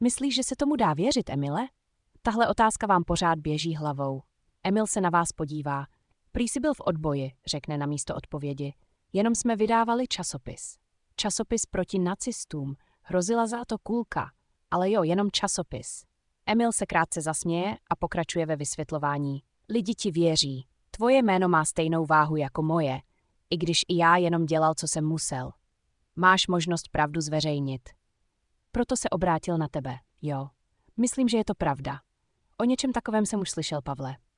Myslíš, že se tomu dá věřit, Emile? Tahle otázka vám pořád běží hlavou. Emil se na vás podívá. Prý jsi byl v odboji, řekne namísto odpovědi. Jenom jsme vydávali časopis. Časopis proti nacistům. Hrozila za to kulka. Ale jo, jenom časopis. Emil se krátce zasměje a pokračuje ve vysvětlování. Lidi ti věří. Tvoje jméno má stejnou váhu jako moje, i když i já jenom dělal, co jsem musel. Máš možnost pravdu zveřejnit. Proto se obrátil na tebe, jo. Myslím, že je to pravda. O něčem takovém jsem už slyšel, Pavle.